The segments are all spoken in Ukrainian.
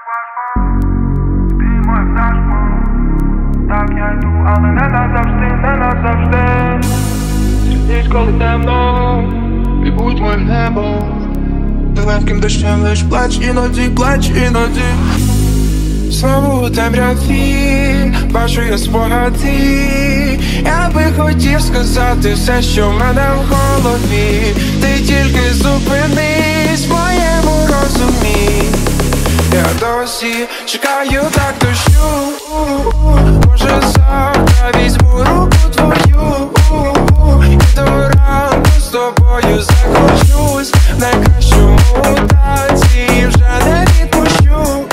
Ти мой пташко, так я йду, але не назавжди, не назавжди. Ніч, коли темно, і будь моїм небом. Легким дощем лиш плач іноді. Знову у темряві бачу я спогади. Я би хотів сказати все, що в мене в голові. Ти тільки зупинись в моєму розумі. Я досі чекаю так дощу. Може завтра візьму руку твою і до ранку з тобою закручусь в найкращому танці, вже не відпущу.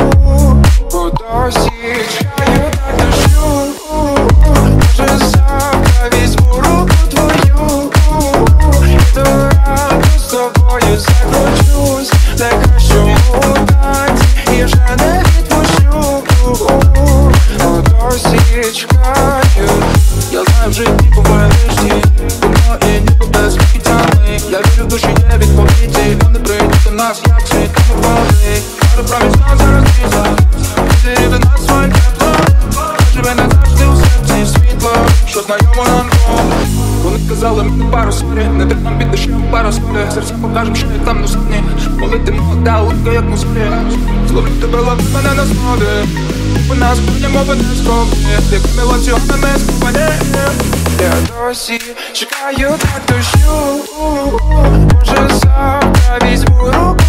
Досі чекаю так дощу. Може завтра візьму руку твою і до ранку з тобою закручусь в найкращому танці, і вже не відпущу. Досі чекаю. Я знаю, в житті буває лишні воно і ніби без вихідями. Я вірю в душі, є відповіді. Вони прийдуть до нас, як світами води. Пару правильно зараз віза. Візирів до нас своїм теплом. Живе назавжди у серці світло, що знайомо нам двом. Вони казали мені пару сорі, не так нам під дощем пару сорі. Серця покажем, що я там не сотні. Коли ти молода, липка як на зорі. Зловлю тебе, лови мене на знові. У нас будемо води скопні, як емоціонами скупані. Я досі чекаю так дощу. Може завтра візьму руку